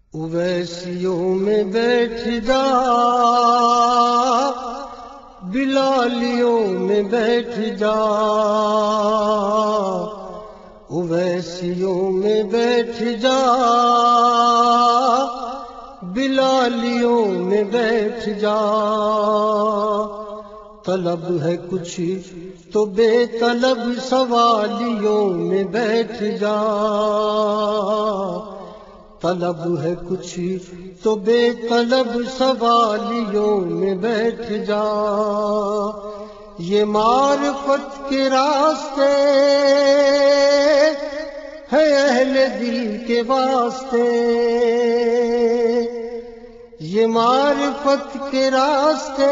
اویسیوں میں بیٹھ جا، بلالیوں میں بیٹھ جا، اویسیوں میں بیٹھ جا، بلالیوں میں بیٹھ جا۔ طلب ہے کچھ تو بے طلب سوالیوں میں بیٹھ جا، طلب ہے کچھ تو بے طلب سوالیوں میں بیٹھ جا۔ یہ معرفت کے راستے ہے اہل دل کے واسطے، یہ معرفت کے راستے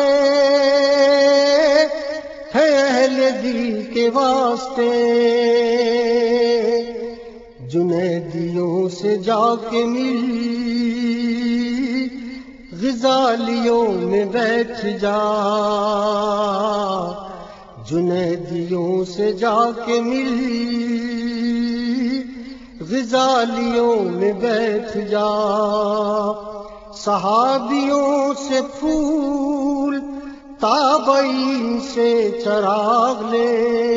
ہے اہل دل کے واسطے۔ جنیدیوں سے جا کے مل، غزالیوں میں بیٹھ جا، جنیدیوں سے جا کے مل، غزالیوں میں بیٹھ جا۔ صحابیوں سے پھول، تابعین سے چراغ لے،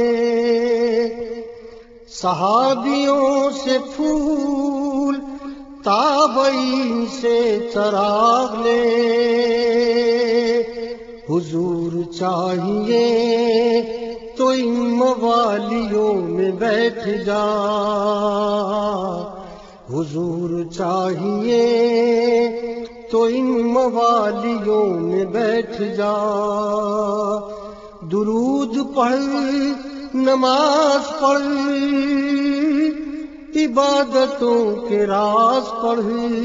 صحابیوں سے پھول، تابعین سے چراغ لے۔ حضور چاہیے تو ان موالیوں میں بیٹھ جا، حضور چاہیے تو ان موالیوں میں بیٹھ جا۔ درود پڑھ، نماز پڑھ، عبادتوں کے راز پڑھ،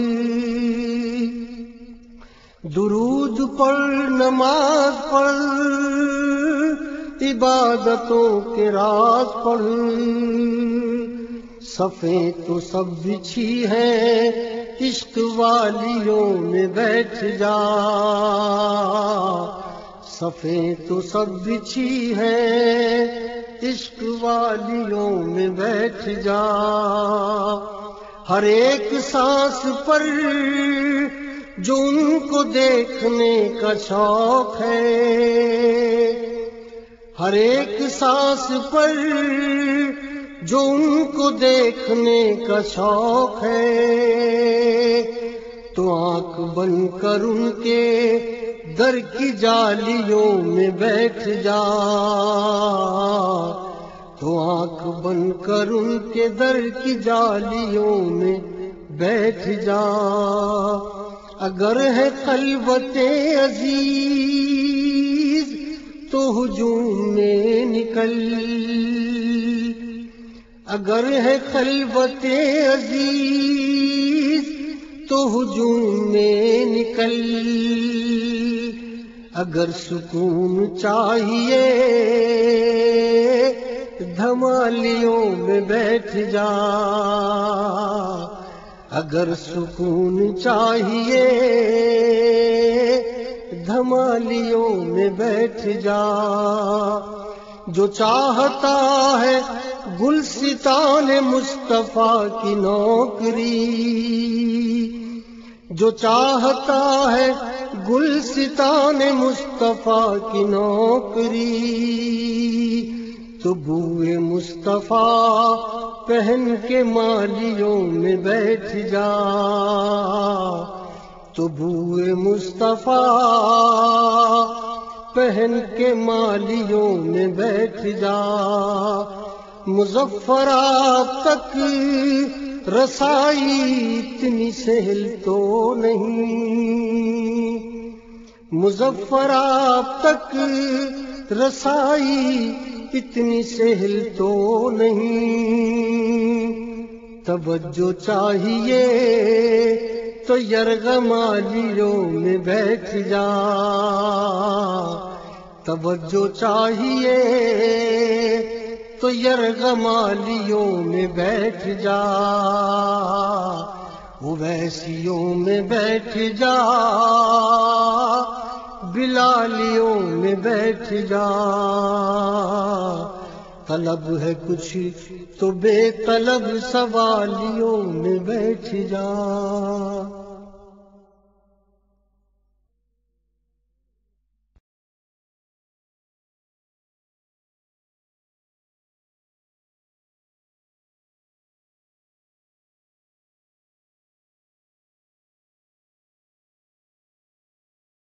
درود پڑھ، نماز پڑھ، عبادتوں کے راز پڑھ۔ صفیں تو سب بچھی ہیں، عشق والیوں میں بیٹھ جا، صفیں تو سب بچھی ہیں، عشق والیوں میں بیٹھ جا۔ ہر ایک سانس پر جو ان کو دیکھنے کا شوق ہے، ہر ایک سانس پر جو ان کو دیکھنے کا شوق ہے، تو آنکھ بند کر ان کے در کی جالیوں میں بیٹھ جا، تو آنکھ بند کر ان کے در کی جالیوں میں بیٹھ جا۔ اگر ہے خلوت عزیز تو ہجوم میں نکل، اگر ہے خلوت عزیز تو ہجوم میں نکل، اگر سکون چاہیے دھمالیوں میں بیٹھ جا، اگر سکون چاہیے دھمالیوں میں بیٹھ جا۔ جو چاہتا ہے گلستان مصطفیٰ کی نوکری، جو چاہتا ہے گلستان مصطفیٰ کی نوکری، تو بوئے مصطفیٰ پہن کے مالیوں میں بیٹھ جا، تو بوئے مصطفیٰ پہن کے مالیوں میں بیٹھ جا۔ مظفرآباد تک رسائی اتنی سہل تو نہیں، مظفرآباد تک رسائی اتنی سہل تو نہیں۔ توجہ چاہیے تو یرغمالیوں میں بیٹھ جا، توجہ چاہیے تو یرغمالیوں میں بیٹھ جا، اویسیوں میں بیٹھ جا، بلالیوں میں بیٹھ جا۔ طلب ہے کچھ تو بے طلب سوالیوں میں بیٹھ جا۔